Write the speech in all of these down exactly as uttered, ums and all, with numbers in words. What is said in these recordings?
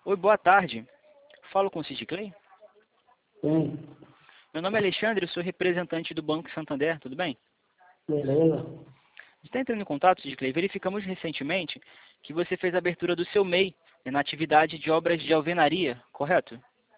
Oi, boa tarde. Falo com o Sid Clay? Sim, Meu nome é Alexandre, eu sou representante do Banco Santander, tudo bem? beleza. Você está entrando em contato, Sid Clay? Verificamos recentemente que você fez a abertura do seu M E I na atividade de obras de alvenaria, correto?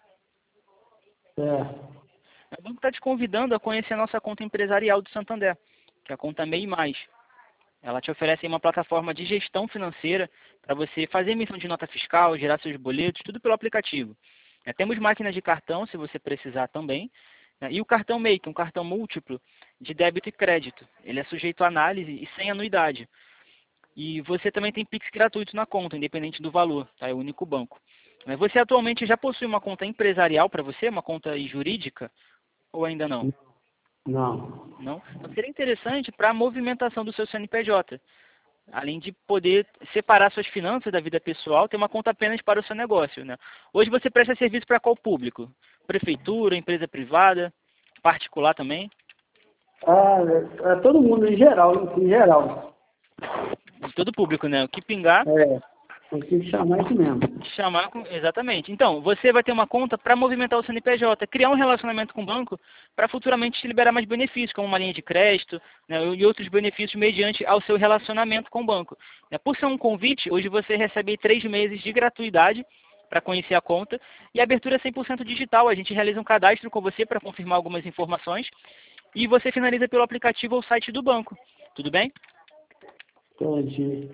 É, O banco está te convidando a conhecer a nossa conta empresarial do Santander, que é a conta M E I Mais. Ela te oferece uma plataforma de gestão financeira para você fazer emissão de nota fiscal, gerar seus boletos, tudo pelo aplicativo. É, temos máquinas de cartão, se você precisar também, né, e o cartão M E I, que é um cartão múltiplo de débito e crédito. Ele é sujeito à análise e sem anuidade. E você também tem Pix gratuito na conta, independente do valor, tá? É o único banco. Mas você atualmente já possui uma conta empresarial para você, uma conta jurídica, ou ainda não? não. Não? Então seria interessante para a movimentação do seu C N P J. Além de poder separar suas finanças da vida pessoal, ter uma conta apenas para o seu negócio, né? Hoje você presta serviço para qual público? Prefeitura, empresa privada, particular também? Ah, é, é todo mundo em geral, em geral. De todo público, né? O que pingar, É, tem que chamar isso mesmo. chamar com... Exatamente. Então, você vai ter uma conta para movimentar o C N P J, criar um relacionamento com o banco para futuramente te liberar mais benefícios, como uma linha de crédito, né, e outros benefícios mediante ao seu relacionamento com o banco. Né, por ser um convite, hoje você recebe três meses de gratuidade para conhecer a conta e a abertura é cem por cento digital. A gente realiza um cadastro com você para confirmar algumas informações e você finaliza pelo aplicativo ou site do banco. Tudo bem? Entendi.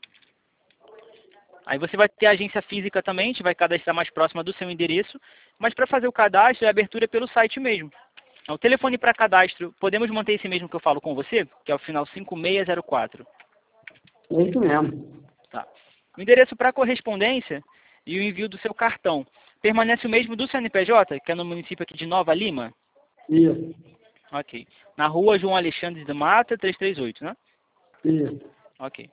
Aí você vai ter a agência física também, a gente vai cadastrar mais próxima do seu endereço, mas para fazer o cadastro e a abertura é pelo site mesmo. O telefone para cadastro, podemos manter esse mesmo que eu falo com você, que é o final cinco seis zero quatro. É isso mesmo. Tá. O endereço para correspondência e o envio do seu cartão permanece o mesmo do C N P J, que é no município aqui de Nova Lima? Isso, Ok. Na rua João Alexandre de Mata, trezentos e trinta e oito, né? isso. Ok.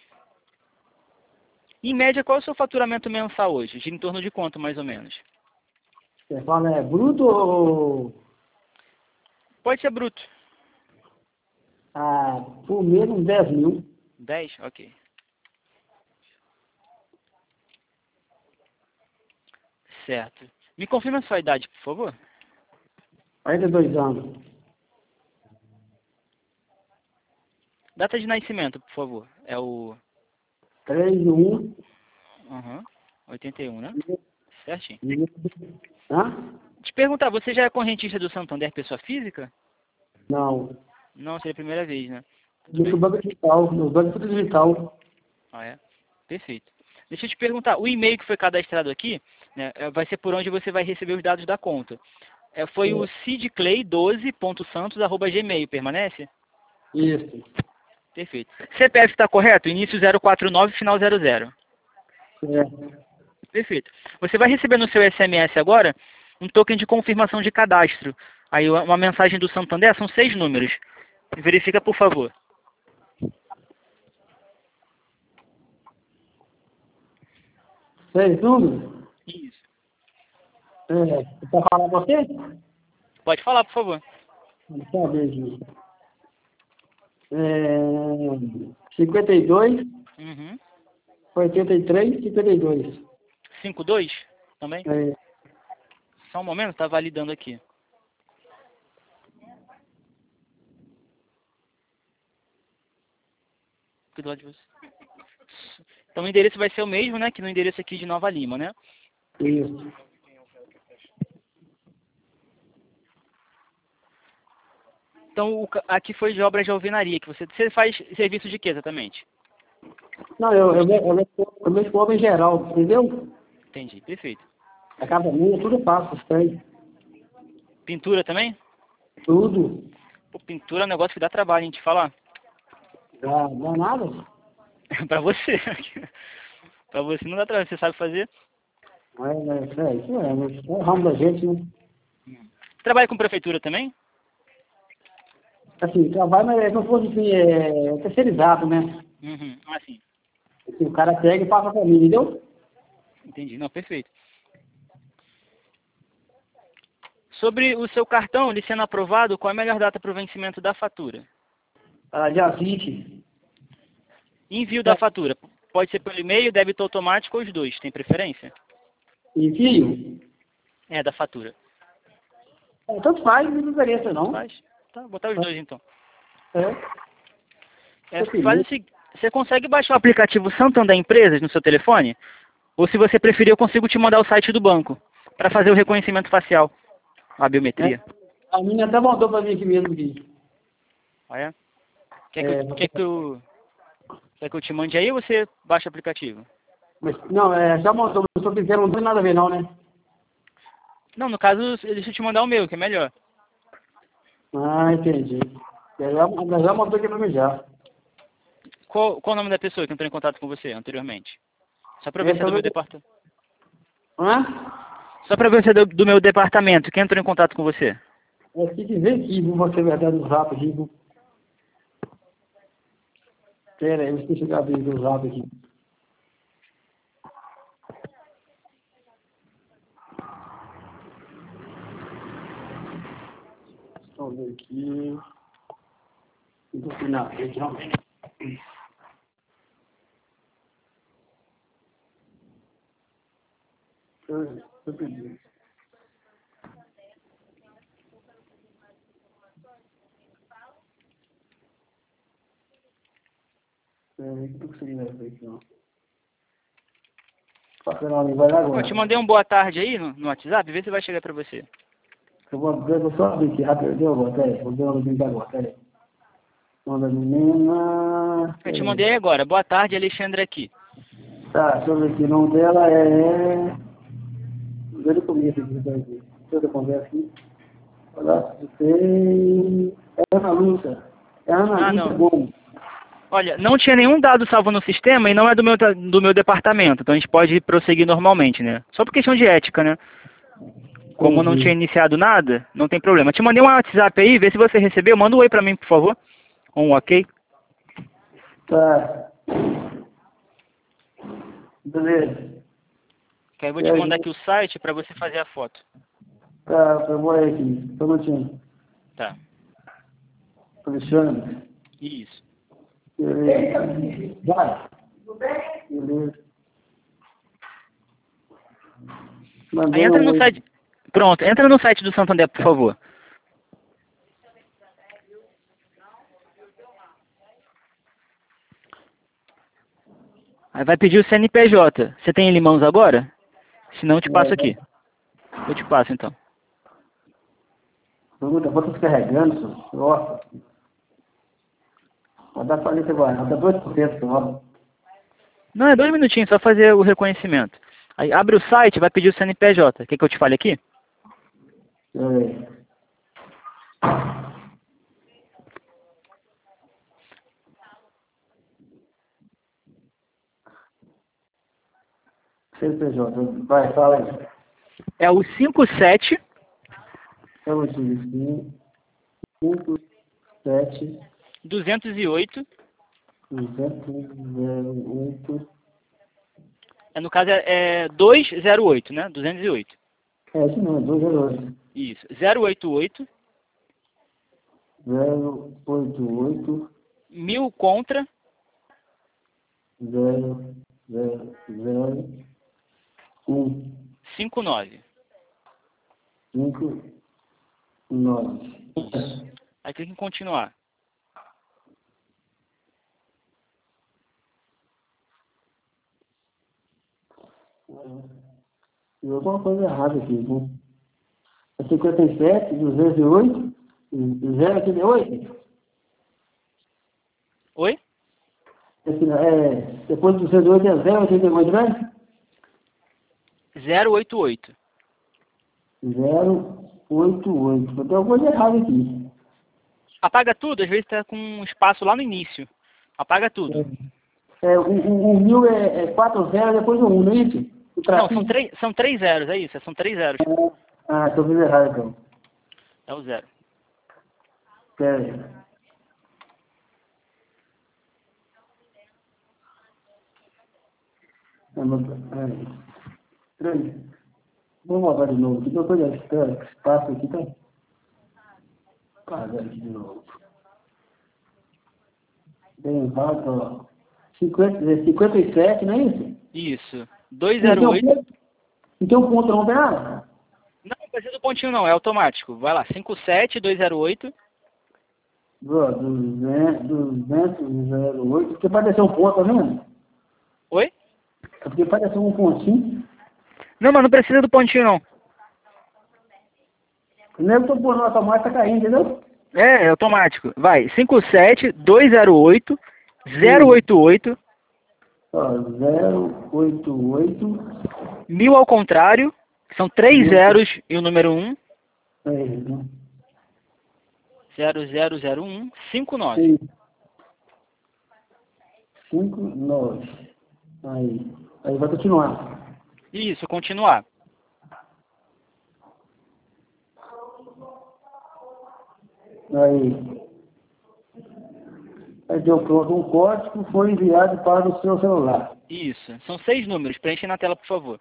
Em média, qual é o seu faturamento mensal hoje? Gira em torno de quanto, mais ou menos? Você fala é bruto ou Pode ser bruto. ah, por mês uns dez mil? dez? Ok. Certo. Me confirma a sua idade, por favor. quarenta e dois anos. Data de nascimento, por favor. É o... três de um. Uhum. oitenta e um, né? Certinho. Hã? Te perguntar, você já é correntista do Santander, pessoa física? Não. Não, seria a primeira vez, né? Tudo Deixa bem. o banco digital. No banco tudo digital. Ah, é? Perfeito. Deixa eu te perguntar, o e-mail que foi cadastrado aqui, né, é, vai ser por onde você vai receber os dados da conta. É, foi o É, sidclay doze ponto santos arroba gmail, permanece? isso. Perfeito. C P F está correto? Início zero quatro nove, final zero zero. É. Perfeito. Você vai receber no seu S M S agora um token de confirmação de cadastro. Aí uma mensagem do Santander, são seis números. Verifica, por favor. Seis números? Isso. É. Você quer falar pra você? Pode falar, por favor. Deixa eu ver aqui. É, cinquenta e dois, Uhum. oitenta e três, cinquenta e dois. cinco dois também? É, Só um momento, está validando aqui. Aqui do lado de você. Então o endereço vai ser o mesmo, né? Que no endereço aqui de Nova Lima, né? isso. Então o ca- aqui foi de obras de alvenaria, que você, você faz serviço de quê exatamente? Não, eu, eu, eu, eu, eu mexo com obra em geral, entendeu? Entendi, perfeito. A casa minha, tudo eu faço, tem. Pintura também? Tudo. Pô, pintura é um negócio que dá trabalho, a gente falar. Ah, não é nada? Pra você. Pra você não dá trabalho, você sabe fazer. Não é, não é, é, isso é, mas é o ramo da gente, né? Trabalha com prefeitura também? Assim, trabalho, mas é como se fosse assim, é terceirizado, né? Uhum. Ah, sim. Assim, o cara pega e passa pra mim, entendeu? Entendi. Não, perfeito. Sobre o seu cartão, ele sendo aprovado, qual é a melhor data para o vencimento da fatura? Ah, dia vinte. Envio da fatura. Pode ser pelo e-mail, débito automático ou os dois. Tem preferência? Envio? É, da fatura. É, tanto faz, não tem diferença não. Faz? Tá, vou botar os dois então. É. É, faz o seguinte, você consegue baixar o aplicativo Santander Empresas no seu telefone? Ou se você preferir, eu consigo te mandar o site do banco para fazer o reconhecimento facial, a biometria. É. A minha até mandou para mim aqui mesmo. Aqui. Ah, é? Quer, que É, eu, quer, que eu, quer que eu te mande aí ou você baixa o aplicativo? mas, não, é, já mandou, mas se eu quiser não tem nada a ver não, né? Não, no caso, deixa eu te mandar o meu, que é melhor. Ah, entendi. Já, já mandou aqui para mim já. Qual, qual o nome da pessoa que entrou em contato com você anteriormente? Só para ver É, se é do talvez... meu departamento. Hã? Só para ver se é do, do meu departamento. Quem entrou em contato com você? É, tem que ver aqui, viu, você verdade no zap aqui, viu? Pera aí, deixa eu abrir o zap aqui. Vamos ver aqui. Não tem nada aqui, realmente. Eu, eu perdi. É, não tô conseguindo ver aqui, não. Passa lá, vai lá Eu agora. te mandei um boa tarde aí no, no WhatsApp, vê se vai chegar para você. Eu vou, eu vou só abrir aqui, rápido, eu vou, pera aí, vou ver o login agora, pera aí. Manda menina, Eu te pera aí. mandei aí agora. Boa tarde, Alexandre aqui. Tá, deixa eu ver aqui, o nome dela é... Desde o começo aqui, deixa eu ver. Deixa eu conversa aqui. Olha, você... É Ana Lúcia. É Ana Ah, Lúcia não. Gomes. Olha, não tinha nenhum dado salvo no sistema e não é do meu, do meu departamento, então a gente pode prosseguir normalmente, né? Só por questão de ética, né? Como não tinha Entendi. iniciado nada, não tem problema. Te mandei um WhatsApp aí, vê se você recebeu. Manda um oi pra mim, por favor. Um ok. Tá. Beleza. Que aí eu vou E te aí, mandar aqui o site pra você fazer a foto. tá, eu vou aí aqui. Só um minutinho. Tá. Alexandre. Isso. Beleza. Vai. Beleza. Aí Mandei entra um no oi. site. Pronto, entra no site do Santander, por favor. Aí vai pedir o C N P J. Você tem ele em mãos agora? Se não, eu te passo aqui. Eu te passo então. Pergunta, vou descarregando, senhor. Nossa. Vai dar falência agora. Vai dar dois por cento só. Não, é dois minutinhos, só fazer o reconhecimento. Aí abre o site, vai pedir o C N P J. Quer que eu te fale aqui? É. C N P J. Vai, fala aí. É o cinco sete Eu vou te dizer. cinco, sete, duzentos e oito. zero, oito. É, no caso é, é duzentos e oito, né? duzentos e oito. É, isso não, dois zero oito. Isso. zero oito oito, zero, oito, oito, mil contra zero, zero, zero, um, cinco nove. cinco, nove. Isso. Aí clica em continuar. E alguma coisa errada aqui, viu? É cinquenta e sete, duzentos e oito, zero, oitenta e oito. Oi? Esse, é, depois do duzentos e oito é zero, oitenta e oito, né? zero oito oito. zero, oito, oito. Tem alguma coisa errada aqui. Apaga tudo, às vezes está com um espaço lá no início. Apaga tudo. É, o, o, o mil é, é quatro zero, depois o um, não é isso? O Não, são tracinho. três, são três zeros, é isso, são três zeros. Ah, estou vendo errado então. É o zero. Pera aí. É, mas, é, três. Vamos voltar de novo. Que coisa estranha. Que espaço aqui tá. Caramba, aqui de novo. Bem errado, ó. cinquenta, é cinquenta e sete, não é isso? Isso. duzentos e Então, oito. Não tem um ponto não, tem nada? Não, não precisa do pontinho não, é automático. Vai lá, cinco sete dois zero oito. duzentos, duzentos, zero oito, porque pode ser um ponto, tá vendo? Oi? É porque pode ser um pontinho. Não, mas não precisa do pontinho não. Primeiro eu tô pondo automático, tá caindo, entendeu? É, é automático. Vai, cinco sete dois zero oito zero oito oito. Ó, zero oito oito. Mil ao contrário, que são três zeros e o número um. É, né? zero zero zero um cinco nove. cinco, nove. Aí. Aí vai continuar. Isso, continuar. Aí. Aí deu pronto um código, foi enviado para o seu celular. Isso, são seis números. Preenche na tela, por favor.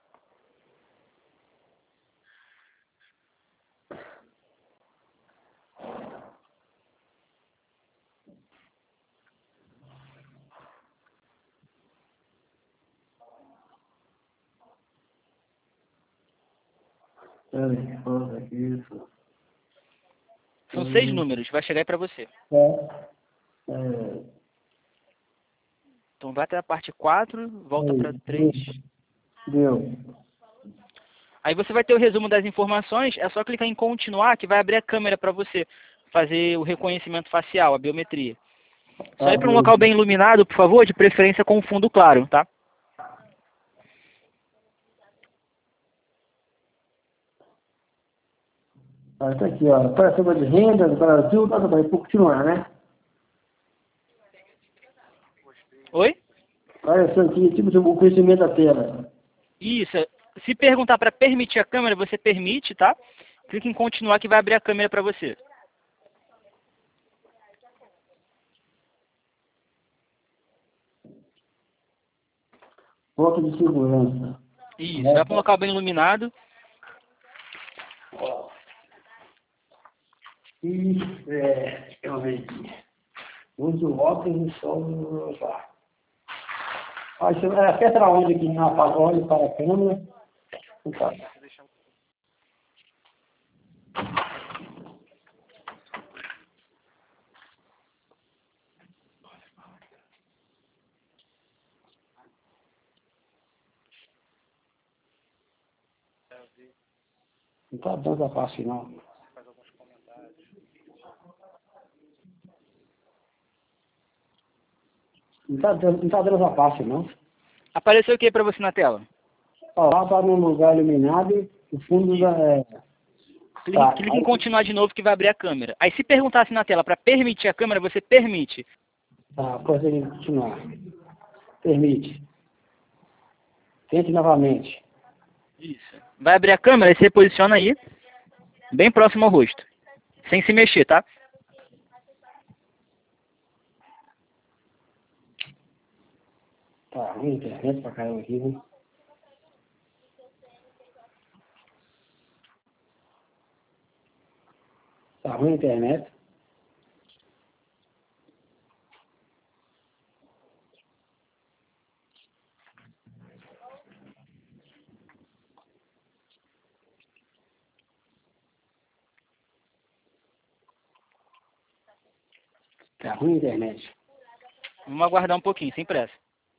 Peraí, pronto, aqui, isso. São Hum. seis números, vai chegar aí para você. É. É. Então vai até a parte quatro, volta Aí, para três. Deu. Aí você vai ter o resumo das informações, é só clicar em continuar que vai abrir a câmera para você fazer o reconhecimento facial, a biometria. Só ir para um local bem iluminado, por favor, de preferência com fundo claro, tá? Ah, tá aqui, ó. Operação de renda do Brasil, tá, vai continuar, né? Oi? Apareceu aqui, tipo de um crescimento da tela. Isso. Se perguntar para permitir a câmera, você permite, tá? Clique em continuar que vai abrir a câmera para você. Bloco de segurança. Isso. Vai para um local bem iluminado. E, é, deixa eu ver aqui. Uso óculos e sol. Ah, isso, é, aperta onde aqui na olhe para a câmera. Tá. Não tá dando a parte não. Não tá dando, não tá dando essa parte não. Apareceu o que para você na tela? Ó, lá tá num lugar iluminado, o fundo da... É... Clique, Tá. clique em continuar de novo que vai abrir a câmera. Aí se perguntasse na tela para permitir a câmera, você permite. Tá, pode continuar. Permite. Tente novamente. Isso. Vai abrir a câmera e você posiciona aí, bem próximo ao rosto. Sem se mexer, tá? Tá ruim a internet pra caramba aqui, né? Tá ruim a internet. Tá ruim a internet. Vamos aguardar um pouquinho, sem pressa.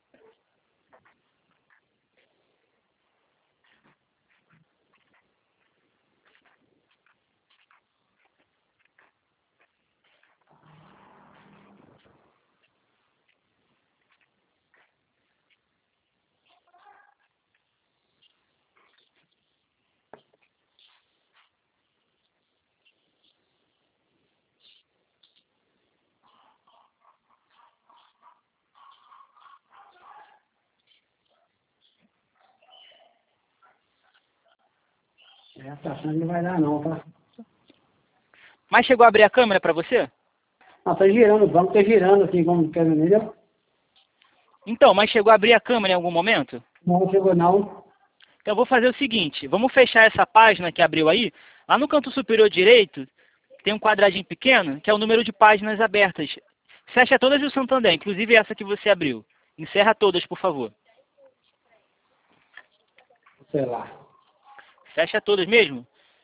É, tá achando que não vai dar não, tá? Mas chegou a abrir a câmera para você? Ah, tá girando, o banco tá girando assim, como quer entendeu? Então, mas chegou a abrir a câmera em algum momento? Não chegou não. Então eu vou fazer o seguinte, vamos fechar essa página que abriu aí. Lá no canto superior direito, tem um quadradinho pequeno, que é o número de páginas abertas. Fecha todas do Santander, inclusive essa que você abriu. Encerra todas, por favor. sei lá. Fecha todas mesmo?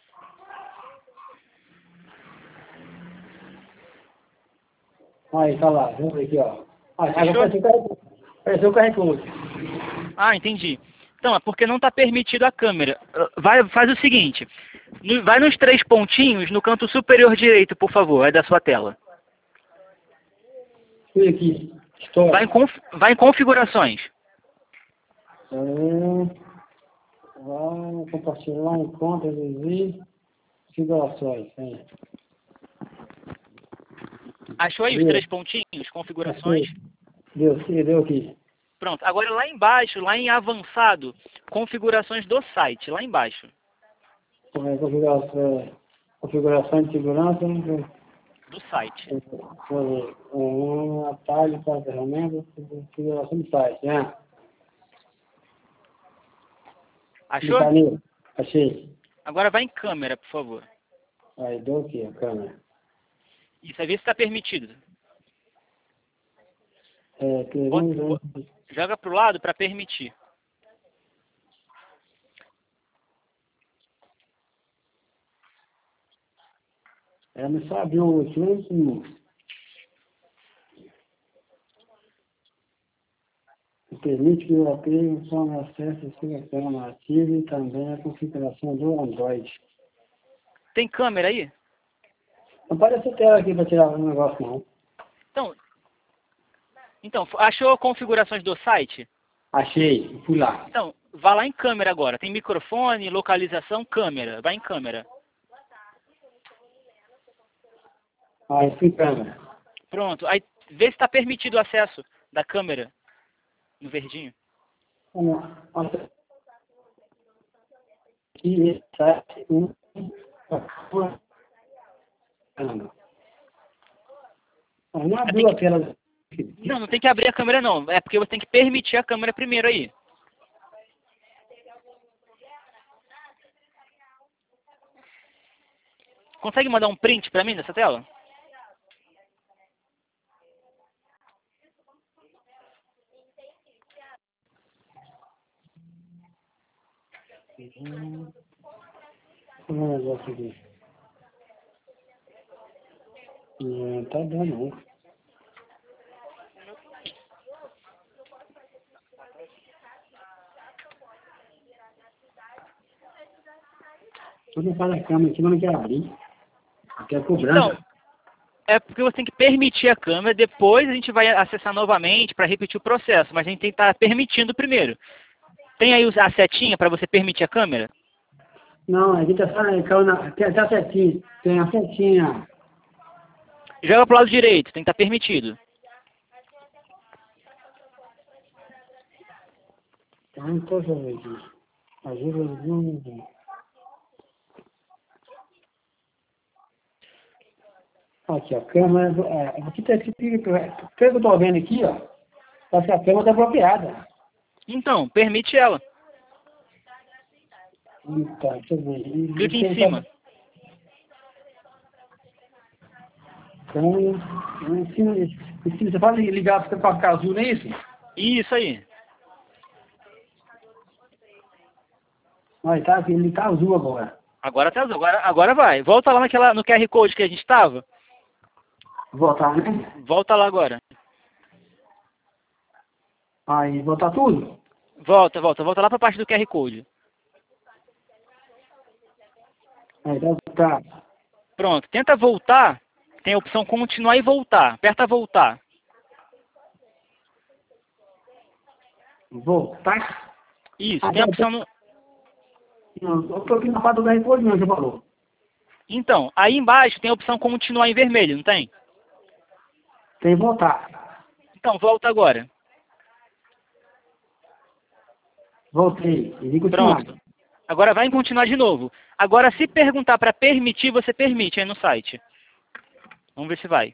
Aí, tá lá, vamos ver aqui, ó. Ah, Fechou? agora apareceu o carregador. Ah, entendi. Então, é porque não está permitido a câmera. Vai, faz o seguinte, no- vai nos três pontinhos no canto superior direito, por favor, é da sua tela. Olha aqui, Vai em, história. conf, vai em configurações. É, vai compartilhar em contas e configurações. É. Achou aí os Deu, três pontinhos, configurações? achei. Deu, sim, deu aqui. Pronto, agora lá embaixo, lá em avançado, configurações do site, lá embaixo, É, configuração, é, configuração de segurança. Né? do site. Um atalho para ferramentas, configuração de site, né? Achou? Clicar nele. Achei. Agora vai em câmera, por favor. Aí, deu aqui a câmera. Isso, aí vê se está permitido. É, Bota- queremos, bo- joga para o lado para permitir. é, não sabe o último. Permite que o apego tome acesso à sua câmera ativa e também a configuração do Android. Tem câmera aí? Não aparece tela aqui para tirar o negócio, não. Então, então, achou configurações do site? Achei, fui lá. Então, vá lá em câmera agora. Tem microfone, localização, câmera. Vai em câmera. Aí, fui câmera. Pronto. Aí vê se está permitido o acesso da câmera no verdinho. Vamos lá. Aqui, site, um, câmera. Ah, não Aí tem abriu a que- tela. Não, não tem que abrir a câmera não. É porque você tem que permitir a câmera primeiro aí. Consegue mandar um print para mim dessa tela? Hum, um negócio aqui. Não tá dando, não. Tudo faz a câmera aqui, mas não quer abrir. Quer cobrança. Então, é porque você tem que permitir a câmera, depois a gente vai acessar novamente para repetir o processo, mas a gente tem que estar permitindo primeiro. Tem aí a setinha para você permitir a câmera? Não, aqui tá só, caiu na, tem até a setinha. Tem a setinha. Joga pro lado direito, tem que estar permitido. Tá, então deixa eu ver aqui. Ajuda de aqui, a câmera. É, aqui tá escrito. Pelo que eu tô vendo aqui, ó. Tá que a câmera tá bloqueada. Então, permite ela. Eita, deixa eu ver. E- Clique e em tem cima. essa câmera. Em cima, em cima, você pode ligar pra ficar azul, não é isso? Isso aí. Olha, tá, ele tá azul agora. Agora tá, agora, agora vai. Volta lá naquela, no Q R Code que a gente estava. Vou voltar, né? Volta lá agora. Aí, voltar tudo? Volta, volta, volta lá para a parte do Q R Code. Aí, tá, tá. Pronto, tenta voltar. Tem a opção continuar e voltar. Aperta voltar. Voltar. Isso, Ah, tem a tá, opção no... não, eu tô aqui na parte do R Code, não, você falou. Então, aí embaixo tem a opção continuar em vermelho, não tem? Tem que voltar. Então, volta agora. Voltei. E vi continuar. Pronto. Agora vai em continuar de novo. Agora, se perguntar para permitir, você permite aí no site. Vamos ver se vai.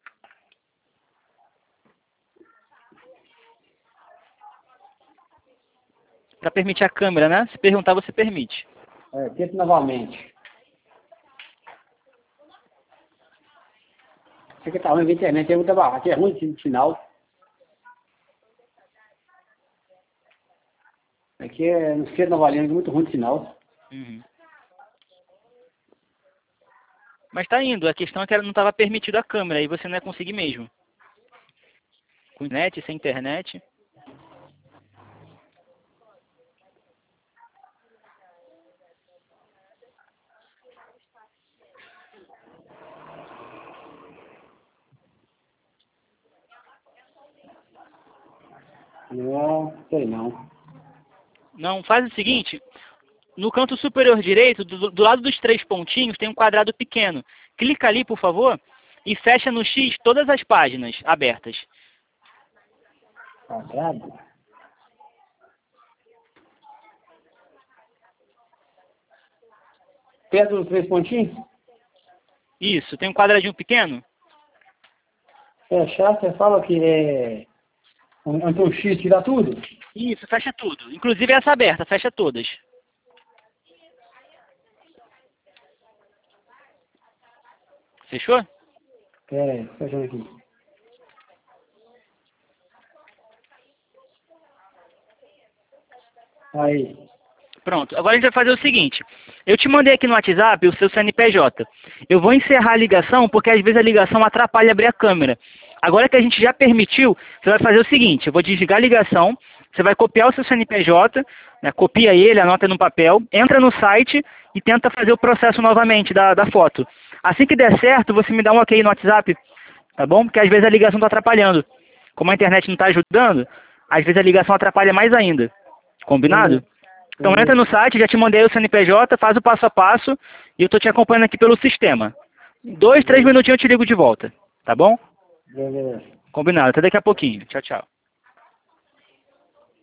Para permitir a câmera, né? Se perguntar, você permite. É, tenta novamente. Você que tá ruim na internet, é muita barra. Aqui é ruim esse sinal. Aqui é no esquerdo da Valendo, muito ruim de sinal. Uhum. Mas tá indo, a questão é que ela não estava permitido a câmera, aí você não ia conseguir mesmo. Com internet, sem internet. Não, sei não. Não, faz o seguinte, no canto superior direito, do, do lado dos três pontinhos, tem um quadrado pequeno. Clica ali, por favor, e fecha no X todas as páginas abertas. Quadrado? Perto dos três pontinhos? Isso, tem um quadradinho pequeno? Fechar, você fala que é... Onde tem um X, tirar tudo? Isso, fecha tudo. Inclusive essa aberta, fecha todas. Fechou? Pera aí, fechando aqui. Aí. Pronto, agora a gente vai fazer o seguinte. Eu te mandei aqui no WhatsApp o seu C N P J. Eu vou encerrar a ligação, porque às vezes a ligação atrapalha abrir a câmera. Agora que a gente já permitiu, você vai fazer o seguinte. Eu vou desligar a ligação, você vai copiar o seu C N P J, né, copia ele, anota no papel, entra no site e tenta fazer o processo novamente da, da foto. Assim que der certo, você me dá um ok no WhatsApp, tá bom? Porque às vezes a ligação está atrapalhando. Como a internet não está ajudando, às vezes a ligação atrapalha mais ainda. Combinado? Então entra no site, já te mandei o C N P J, faz o passo a passo e eu estou te acompanhando aqui pelo sistema. Dois, três minutinhos eu te ligo de volta, tá bom? Beleza. Combinado, até daqui a pouquinho. Tchau, tchau.